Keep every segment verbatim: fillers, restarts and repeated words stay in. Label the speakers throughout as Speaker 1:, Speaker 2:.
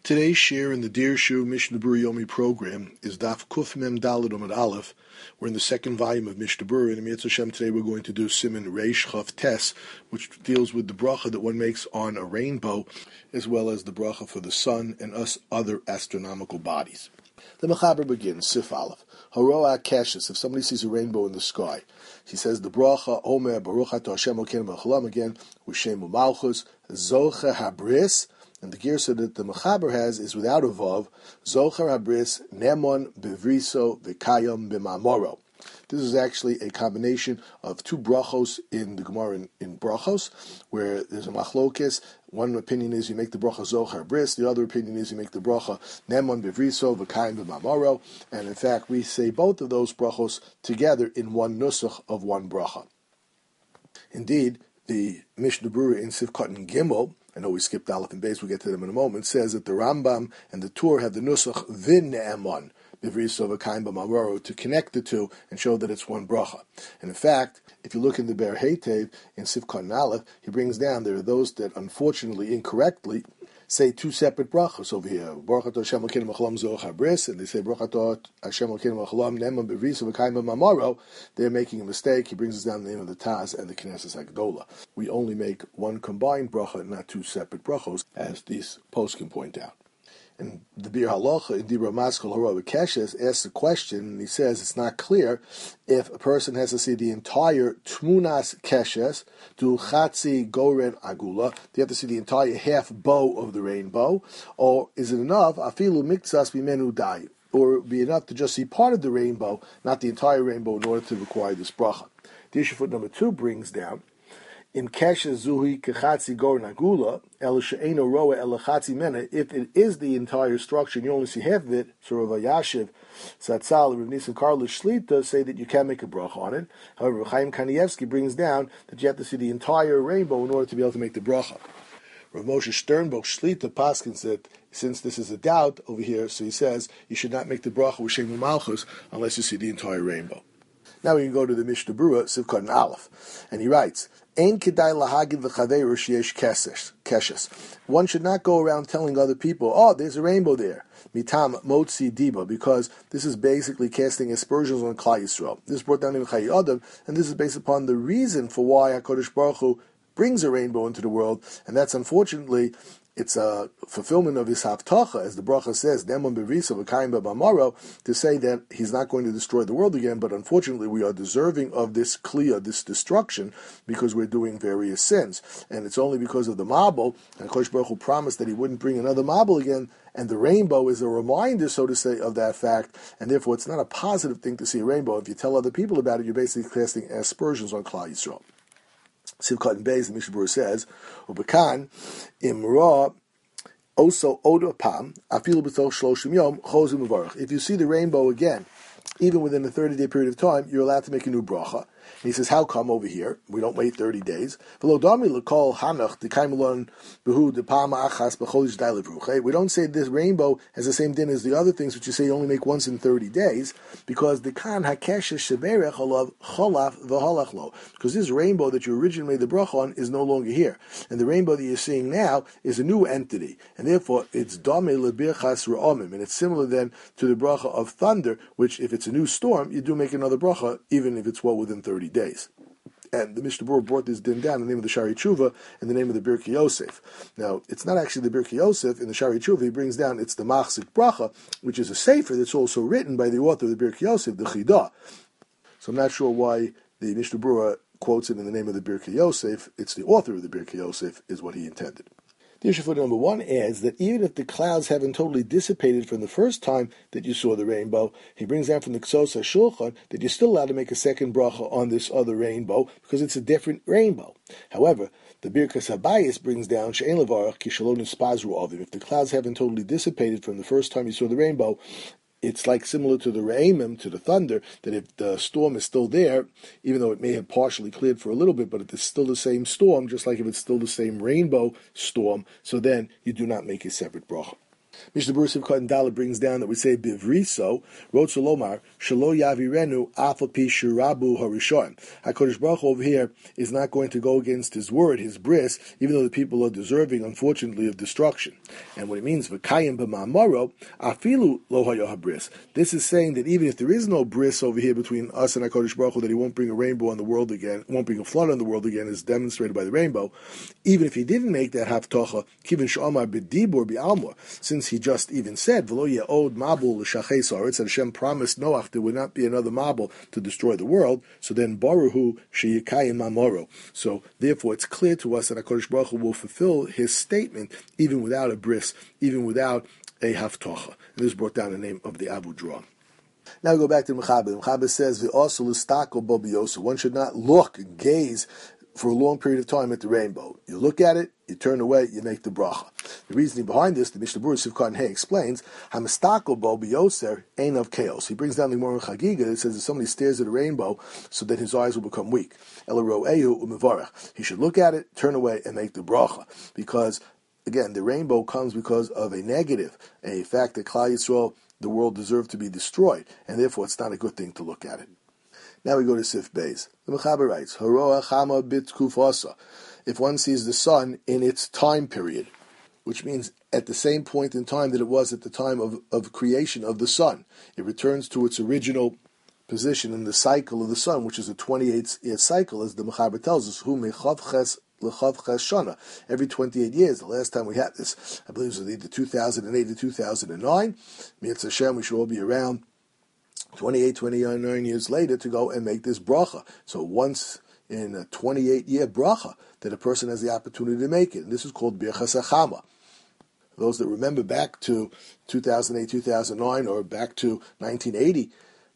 Speaker 1: Today's share in the Dear Shu Mishnah Berurah Yomi program is Daf Kuf Mem Daled Amud Aleph. We're in the second volume of Mishnah Berurah, and in Mitzvah Hashem today we're going to do Siman Reish Chav Tes, which deals with the bracha that one makes on a rainbow, as well as the bracha for the sun and us other astronomical bodies. The Mechaber begins, Sif Aleph. Haroa Kashis, if somebody sees a rainbow in the sky, he says the bracha, Omer Baruch Ato Hashem Elokeinu Melech Haolam, again, U'Shem U'Malchus, Zocher Habris, and the gear that the Mechaber has is without a vav, Zocher Habris, Nemon Bevriso V'Kayom B'Mamoro. This is actually a combination of two brachos in the Gemara in, in brachos, where there's a machlokes. One opinion is you make the bracha Zocher Bris, the other opinion is you make the bracha Nemon Bevriso V'Kayom B'Mamoro, and in fact we say both of those brachos together in one nusach of one bracha. Indeed, the Mishnah Berurah in Sivkot and Gimel, I know we skipped Aleph and Beis, we'll get to them in a moment, says that the Rambam and the Tur have the Nusach Vin Ne'emon, Bivriso V'Kayim B'Mamoro, to connect the two and show that it's one bracha. And in fact, if you look in the Ber Heitev, in Sivkot and Aleph, he brings down, there are those that unfortunately, incorrectly, say two separate brachos over here. Baruch Ato Hashem Elokeinu Melech Haolam Zocher Bris, and they say Baruch Ato Hashem Elokeinu Melech Haolam Nemon Bevriso V'Kayim B'Mamoro. They're making a mistake. He brings us down the name of the Taz and the Knesset Hagdola. We only make one combined bracha, not two separate brachos, as these posts can point out. And the Bir Halacha in Dibra Maskal Hara Keshes asks the question, and he says it's not clear if a person has to see the entire Tmunas Keshes to Chatzi Goren Agula. Do you have to see the entire half bow of the rainbow, or is it enough Afilu Miktsas Bimenu Dai, or be enough to just see part of the rainbow, not the entire rainbow, in order to require this bracha? The issue foot number two brings down, in Keshes Zuhi Kechatzi Goren Agula, El She'eno Roa El Chatzi Mena, if it is the entire structure and you only see half of it, so Rav Yashiv, Satzal, Rav Nisan Karlish Shlita say that you can make a bracha on it. However, Chaim Kanievsky brings down that you have to see the entire rainbow in order to be able to make the bracha. Rav Moshe Sternbuch Shlita paskins that since this is a doubt over here, so he says you should not make the bracha with Shem Malchus unless you see the entire rainbow. Now we can go to the Mishnah Berurah, Sivkot and Aleph, and he writes, Ein kedai lahagid l'chaveru sheyesh keshes. One should not go around telling other people, oh, there's a rainbow there. Mitam motzi diba, because this is basically casting aspersions on Klal Yisrael. This is brought down in Chayei Adam, and this is based upon the reason for why HaKadosh Baruch Hu brings a rainbow into the world, and that's unfortunately it's a fulfillment of his haftacha, as the bracha says, Nemon Bevriso V'Kayim B'Mamoro, to say that he's not going to destroy the world again, but unfortunately we are deserving of this kliya, this destruction, because we're doing various sins. And it's only because of the Mabul, and HaKadosh Baruch Hu promised that he wouldn't bring another Mabul again, and the rainbow is a reminder, so to say, of that fact, and therefore it's not a positive thing to see a rainbow. If you tell other people about it, you're basically casting aspersions on Klal Yisrael. Sivkot and Beis, the Mishnah Berurah says, Ubekan imra oso odopam afilu b'toch shloshim yom chozim uvarach. If you see the rainbow again, even within a thirty-day period of time, you're allowed to make a new bracha. And he says, how come over here? We don't wait thirty days. We don't say this rainbow has the same din as the other things, which you say you only make once in thirty days, because the kan hakeshes sheberech alav cholaf v'halach lo. Because this rainbow that you originally made the bracha on is no longer here. And the rainbow that you're seeing now is a new entity. And therefore, it's dame lebirchas ra'omim. And it's similar then to the bracha of thunder, which if it's a new storm, you do make another bracha, even if it's well within thirty days. And the Mishnah Berurah brought this din down in the name of the Shari Tshuva and the name of the Birkei Yosef. Now, it's not actually the Birkei Yosef. In the Shari Tshuva, he brings down, it's the Machzik Bracha, which is a sefer that's also written by the author of the Birkei Yosef, the Chidah. So I'm not sure why the Mishnah Berurah quotes it in the name of the Birkei Yosef. It's the author of the Birkei Yosef is what he intended. The issue number one adds that even if the clouds haven't totally dissipated from the first time that you saw the rainbow, he brings down from the Ksos HaShulchan that you're still allowed to make a second bracha on this other rainbow because it's a different rainbow. However, the Birkas Habayis brings down She'en Levarach Ki Shelo Nispazru Avim. If the clouds haven't totally dissipated from the first time you saw the rainbow, it's like similar to the Re'emim, to the thunder, that if the storm is still there, even though it may have partially cleared for a little bit, but it's still the same storm, just like if it's still the same rainbow storm, so then you do not make a separate bracha. Mishnah Berurah Sivkot and Dalet brings down that we say Bivriso, Rotz Lomar, Shelo Yavirenu, Afal Pi Shirabu Harishon. HaKadosh Baruch Hu over here is not going to go against his word, his bris, even though the people are deserving, unfortunately, of destruction. And what it means, V'kayim b'ma'amaro, Afilu lo hayo habris. This is saying that even if there is no bris over here between us and HaKadosh Baruch Hu, that he won't bring a rainbow on the world again, won't bring a flood on the world again, as demonstrated by the rainbow. Even if he didn't make that haftocha, kivin sh'amar b'dibur b'almor, since he just even said, V'lo ye'od mabul l'shachei sa'aretz, that Hashem promised Noach there would not be another mabul to destroy the world, so then baruhu sheyikayim mamoro. So therefore it's clear to us that HaKadosh Baruch Hu will fulfill his statement even without a bris, even without a haftocha. And this brought down the name of the Abu Drah. Now we go back to the Mechaber. The Mechaber says, "V'also l'stako bo biyosu." One should not look, gaze for a long period of time at the rainbow. You look at it, you turn away, you make the bracha. The reasoning behind this, the Mishnah Berurah Sivkot and Hay explains, "Hamistako bo biyoser ein of chaos." He brings down the Gemara Chagiga that says if somebody stares at a rainbow, so that his eyes will become weak. Ela ro'ehu u'mevarach. He should look at it, turn away, and make the bracha, because again, the rainbow comes because of a negative, a fact that Klal Yisrael, the world, deserved to be destroyed, and therefore it's not a good thing to look at it. Now we go to Sif Beis. The Mechaber writes, Haroa chama bitkufasa. If one sees the sun in its time period, which means at the same point in time that it was at the time of, of creation of the sun, it returns to its original position in the cycle of the sun, which is a twenty-eight year cycle, as the Mechaber tells us, Hu mechavches l'chavches shana. Every twenty-eight years, the last time we had this, I believe it was either two thousand eight or two thousand nine, Mi'etz Hashem, we should all be around twenty-eight, twenty-nine years later to go and make this bracha. So once in a twenty-eight year bracha that a person has the opportunity to make it. And this is called Birchas HaChama. Those that remember back to two thousand eight, two thousand nine, or back to nineteen eighty,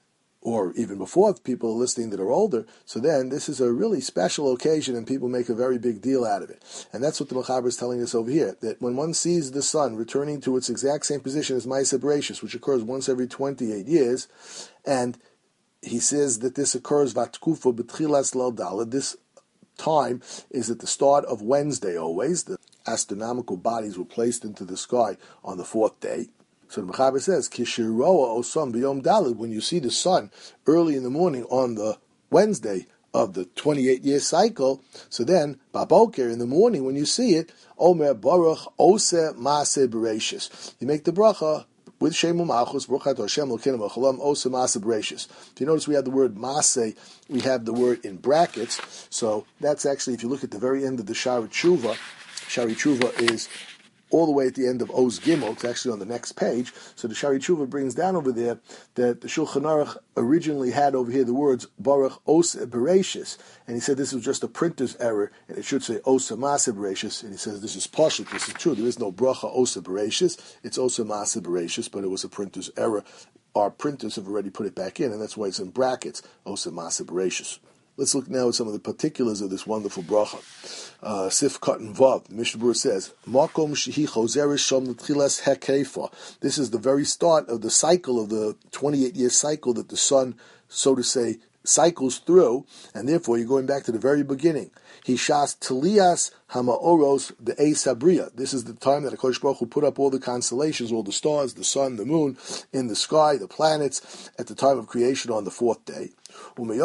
Speaker 1: or even before, if people are listening that are older, so then this is a really special occasion and people make a very big deal out of it. And that's what the Mechaber is telling us over here, that when one sees the sun returning to its exact same position as Ma'aseh Bereishis, which occurs once every twenty-eight years, and he says that this occurs Vatkufa B'tchilas Leil Daled, this time is at the start of Wednesday always. The astronomical bodies were placed into the sky on the fourth day. So the Mechaber says, Kishiroa Osam B'yom Daled, when you see the sun early in the morning on the Wednesday of the twenty-eight year cycle, so then, Baboker, in the morning when you see it, Omer Baruch Ose Maaseh Bereishis. You make the bracha with Shem U'Malchus, Baruch Atah Hashem Elokeinu V'Cholam Ose Maaseh Bereishis. If you notice we have the word Maaseh, we have the word in brackets, so that's actually, if you look at the very end of the Shari Tshuva, Shari Tshuva is all the way at the end of Oz Gimel. It's actually on the next page. So the Shari Tshuva brings down over there that the Shulchan Aruch originally had over here the words Baruch Os Bereishis, and he said this was just a printer's error, and it should say Os Maaseh Bereishis, and he says this is partial, this is true. There is no Bracha Os Bereishis, it's Os Maaseh Bereishis, but it was a printer's error. Our printers have already put it back in, and that's why it's in brackets, Os Maaseh Bereishis. Let's look now at some of the particulars of this wonderful bracha. Uh, Sif Katan Vav, the Mishnah Berurah says, Makom shehi chozeres shom l'tchilas hekefa. This is the very start of the cycle, of the twenty-eight year cycle that the sun, so to say, cycles through, and therefore you're going back to the very beginning. Hishas Telias Hamaoros the Eis Habriya. This is the time that HaKadosh Baruch Hu put up all the constellations, all the stars, the sun, the moon, in the sky, the planets, at the time of creation on the fourth day. And from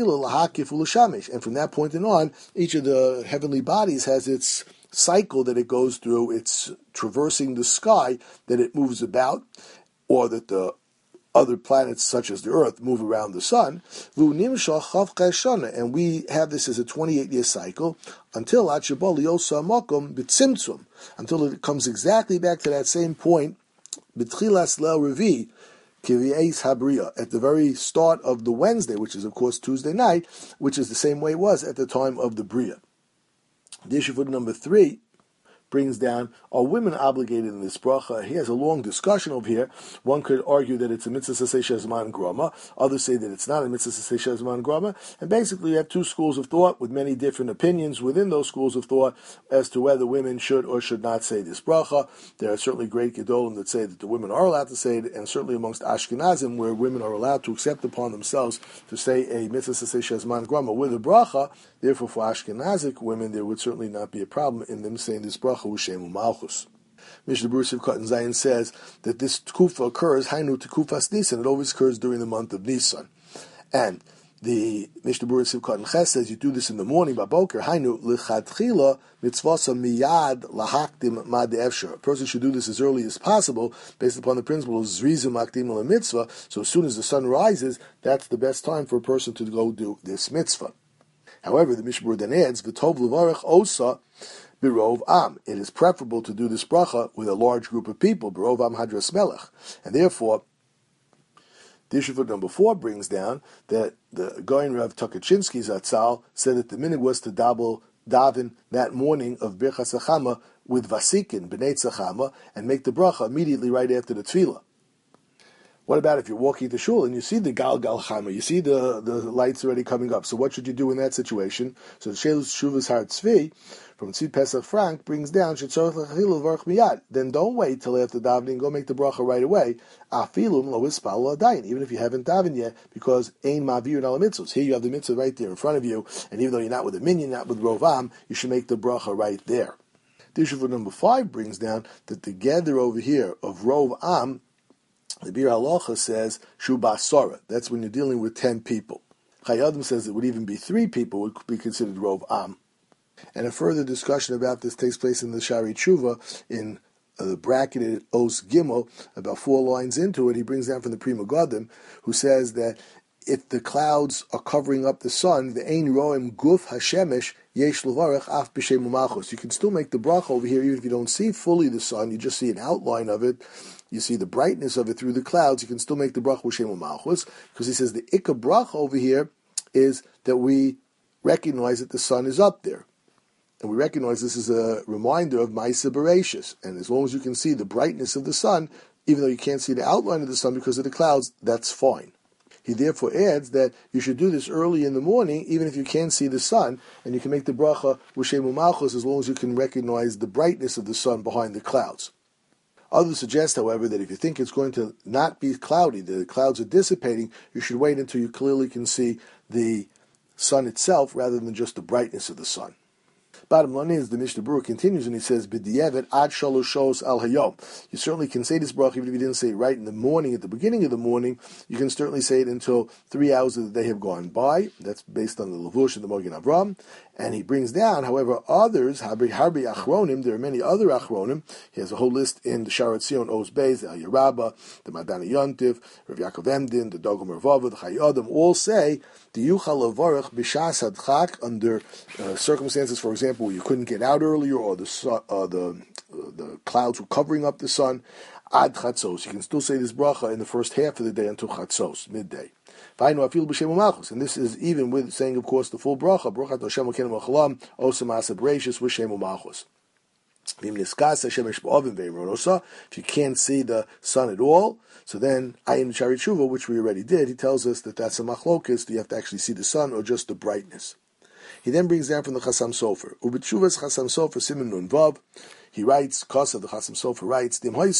Speaker 1: that point on, each of the heavenly bodies has its cycle that it goes through. It's traversing the sky that it moves about, or that the other planets such as the Earth move around the sun, and we have this as a twenty-eight year cycle until until it comes exactly back to that same point, at the very start of the Wednesday, which is of course Tuesday night, which is the same way it was at the time of the Bria. The issue for number three brings down, are women obligated in this bracha? He has a long discussion over here. One could argue that it's a mitzvah saseh shezman grama. Others say that it's not a mitzvah saseh shezman grama. And basically you have two schools of thought with many different opinions within those schools of thought as to whether women should or should not say this bracha. There are certainly great gedolim that say that the women are allowed to say it, and certainly amongst Ashkenazim where women are allowed to accept upon themselves to say a mitzvah saseh shezman grama with a bracha. Therefore for Ashkenazic women there would certainly not be a problem in them saying this bracha with Shem U'Malchus. Mishnah Berurah Sivkot and Zayin says that this tkufa occurs, Hainu Tekufas Nisan, it always occurs during the month of Nisan. And the Mishnah Berurah Sivkot and Ches says you do this in the morning, Baboker, Hainu L'chadchila Mitzvasa Miyad Lahakdim Mad Efshar. A person should do this as early as possible, based upon the principle Zrizu Makdim La Mitzvah, so as soon as the sun rises, that's the best time for a person to go do this mitzvah. However, the Mishnah Berurah then adds, V'tov L'varech Osa Birov Am. It is preferable to do this bracha with a large group of people, Birov Am Hadras Melech. And therefore, the issue for number four brings down that the Goyin Rav Tukachinsky Zatzal said that the minhag was to double daven that morning of Birchas Hachama with Vasikin, B'nei Tzachama, and make the bracha immediately right after the tefillah. What about if you're walking to shul and you see the Gal Gal Chama, you see the, the lights already coming up? So what should you do in that situation? So the Shelus Shuvas Har Tzvi from Tzvi Pesach Frank brings down Shetzorach L'chachil L'varach Miyad. Then don't wait till after davening, go make the bracha right away. Afilum Lo Ispal L'adayin, even if you haven't davened yet, because Ein Ma'avir Nala Mitzvos. Here you have the mitzvah right there in front of you, and even though you're not with a minyan, not with Rovam, you should make the bracha right there. The issue for number five brings down that the gather over here of Rov Am, the Bir Halacha says Shu Basara. That's when you're dealing with ten people. Chayadim says it would even be three people would be considered Rov Am. And a further discussion about this takes place in the Shari Tshuva in uh, the bracketed Os Gimel, about four lines into it. He brings down from the Pri Megadim, who says that if the clouds are covering up the sun, the Ein Roim Guf Hashemesh Yesh Levarach Af B'Shem Umachos. You can still make the bracha over here, even if you don't see fully the sun, you just see an outline of it. You see the brightness of it through the clouds. You can still make the bracha B'Shem Umachos, because he says the Ikka bracha over here is that we recognize that the sun is up there. And we recognize this is a reminder of Ma'aseh Bereishis. And as long as you can see the brightness of the sun, even though you can't see the outline of the sun because of the clouds, that's fine. He therefore adds that you should do this early in the morning, even if you can't see the sun, and you can make the bracha B'Shem U'Malchus as long as you can recognize the brightness of the sun behind the clouds. Others suggest, however, that if you think it's going to not be cloudy, the clouds are dissipating, you should wait until you clearly can see the sun itself rather than just the brightness of the sun. Bottom line is, the Mishnah Berurah continues and he says, B'di'evet ad shalosh shos al hayom. You certainly can say this bracha even if you didn't say it right in the morning, at the beginning of the morning. You can certainly say it until three hours of the day have gone by. That's based on the Levush and the Mogen Avram. And he brings down, however, others, Harbi Harbi Achronim, there are many other Achronim. He has a whole list in the Sharat Zion, Oz Beis, the Al Yerabba, the Madana Yontiv, Rav Yaakov Emdin, the Dogom Mervava, the Chayadim, all say, the Yuchal Levarach B'Shas Hadchak, under uh, circumstances, for example, where you couldn't get out earlier, or the sun, uh, the uh, the clouds were covering up the sun, Ad Chatzos. You can still say this bracha in the first half of the day until Chatzos, midday. And this is even with saying, of course, the full bracha, Brachat Hashem Elokeinu Mechalam, Osa Ma'aseh Bereishis, V'Shem U'Malchus. If you can't see the sun at all, so then Ayin Shari Tshuva, which we already did, he tells us that that's a machlokes. Do you have to actually see the sun or just the brightness? He then brings down from the Chasam Sofer. Ubetshuvas Chasam Sofer Siman Nun Vav. He writes, Kosa the Chasam Sofer writes,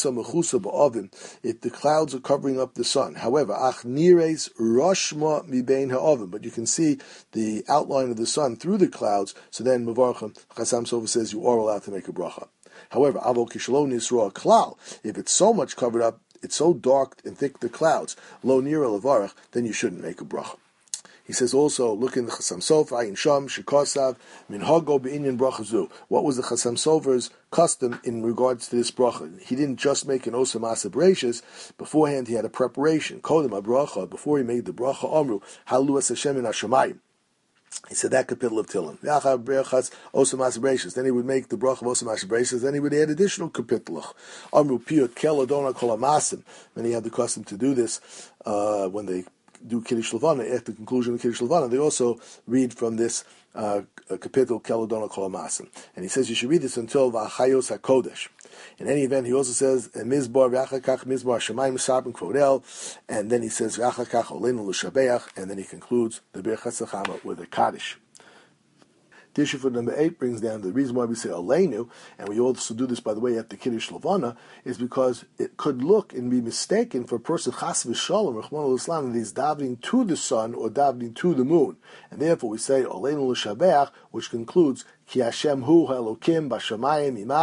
Speaker 1: if the clouds are covering up the sun. However, Ach Nires Roshma Mibein Ha'ovim, but you can see the outline of the sun through the clouds, so then Mevarchim, Chasam Sofer says you are allowed to make a bracha. However, Avo Kishalon Yisroa Klal, if it's so much covered up, it's so dark and thick the clouds, Lo Nira Levarach, then you shouldn't make a bracha. He says also, look in the Chasam Sofer, Ayin Sham, Shikosav, Minhago Be'inyan Brachazu. What was the Chasam Sofer's custom in regards to this bracha? He didn't just make an Osa Ma'aseh Bereishis. Beforehand, he had a preparation. Kodem HaBracha, before he made the bracha, Amru, Halu Es Hashem in Hashemayim. He said that capital of Tillim. Then he would make the bracha of Osa Ma'aseh Bereishis. Then he would add additional capital. Amru Piyot Kel Adonai Kol HaMasim. Many had the custom to do this uh, when they do Kiddush Levana. At the conclusion of Kiddush Levana, they also read from this uh, capital Kel Adonai Kol HaMasim. And he says you should read this until V'achayos HaKodesh. In any event, he also says Mizbar V'achakach Mizbar Shemayim Sabin Kvodel, and then he says V'achakach Oleinu L'Shabeach, and then he concludes the Birchas Hachama with a Kaddish. Tissue for number eight brings down the reason why we say Aleinu, and we also do this, by the way, at the Kiddush Levana, is because it could look and be mistaken for a person Chas v'Shalom, Rachmana l'Islam, that he's davening to the sun or davening to the moon, and therefore we say Aleinu l'Shabeach, which concludes Ki Hashem Hu Elokim B'Shamayim Imal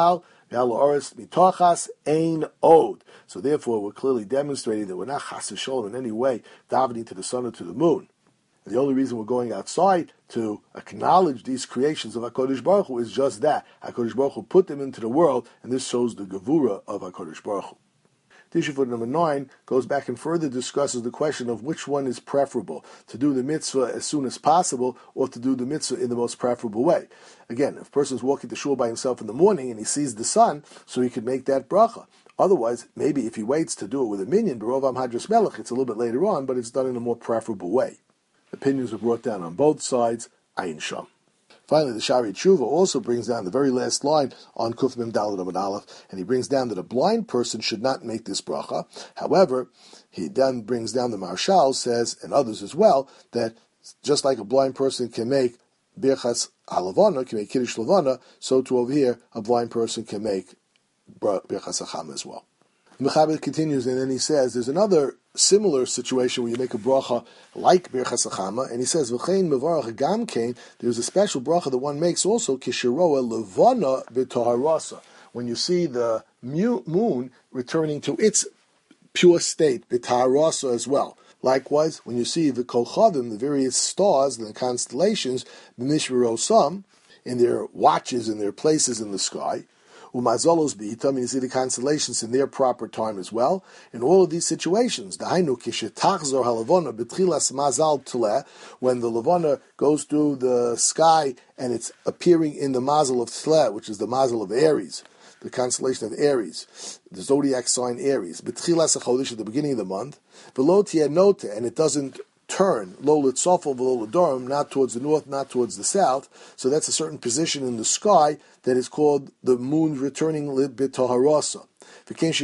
Speaker 1: So therefore, we're clearly demonstrating that we're not chas v'sholem in any way davening to the sun or to the moon. And the only reason we're going outside to acknowledge these creations of HaKadosh Baruch Hu is just that. HaKadosh Baruch Hu put them into the world, and this shows the gevura of HaKadosh Baruch Hu. Tissue foot number nine goes back and further discusses the question of which one is preferable, to do the mitzvah as soon as possible or to do the mitzvah in the most preferable way. Again, if a person is walking to shul by himself in the morning and he sees the sun, so he could make that bracha. Otherwise, maybe if he waits to do it with a minyan, B'rovam Hadras Melech, it's a little bit later on, but it's done in a more preferable way. Opinions are brought down on both sides, Ayin Sham. Finally, the Shari Tshuva also brings down the very last line on Kuf Mem Daled Amud Aleph, and he brings down that a blind person should not make this bracha. However, he then brings down the Marshal, says, and others as well, that just like a blind person can make Birchas HaLavana, can make Kiddush Lavana, so too over here, a blind person can make Birchas HaChama as well. The Mechaber continues, and then he says, there's another similar situation where you make a bracha like Birchas HaChama, and he says, V'chein mevarach gam kein, there's a special bracha that one makes also, Kishiroa Levana B'Taharasa, when you see the moon returning to its pure state, B'Taharasa as well. Likewise, when you see the Kolchavim, the various stars and the constellations, B'Mishvirosam, in their watches, in their places in the sky, Umazolos b'itam, and you see the constellations in their proper time as well. In all of these situations, dahainu kishetachzor halavona b'tchilas mazal tleh, when the lavona goes through the sky and it's appearing in the mazel of tleh, which is the mazel of Aries, the constellation of Aries, the zodiac sign Aries, b'tchilas hachodesh, at the beginning of the month, v'lo tienota, and it doesn't turn, lo litzofel v'lo l'dorim, not towards the north, not towards the south. So that's a certain position in the sky that is called the moon returning b'toharasa. And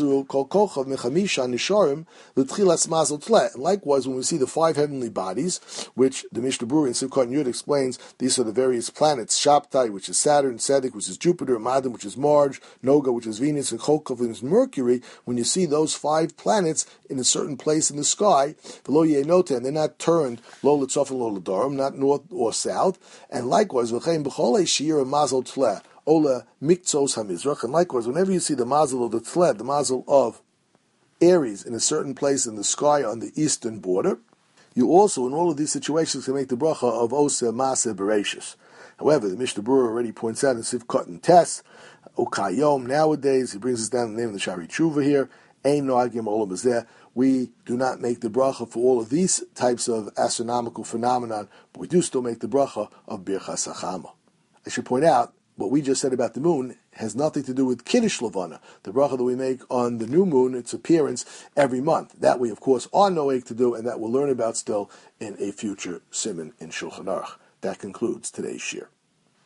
Speaker 1: likewise, when we see the five heavenly bodies, which the Mishnah Berurah in Simchat Yud explains, these are the various planets: Shabtai, which is Saturn; Tzedek, which is Jupiter; Madam, which is Mars; Noga, which is Venus; and Chokov, which is Mercury. When you see those five planets in a certain place in the sky, and they're not turned lo l'tzof and lo l'darim, not north or south. And likewise, v'chein b'cholei shir mazel tleh ola miktzos hamizrach. And likewise, whenever you see the mazel of the tleh, the mazel of Aries in a certain place in the sky on the eastern border, you also, in all of these situations, can make the bracha of Oseh Maaseh Bereishis. However, the Mishnah Berurah already points out in Sivkot and Tes, Ukayom, nowadays, he brings us down the name of the Shari Tshuva here, Ein Noagim Olam Hazeh. We do not make the bracha for all of these types of astronomical phenomenon, but we do still make the bracha of Birchas HaChama. I should point out, what we just said about the moon has nothing to do with Kiddush Lavana, the bracha that we make on the new moon, its appearance every month. That we, of course, are noeg to do, and that we'll learn about still in a future siman in Shulchan Aruch. That concludes today's shir.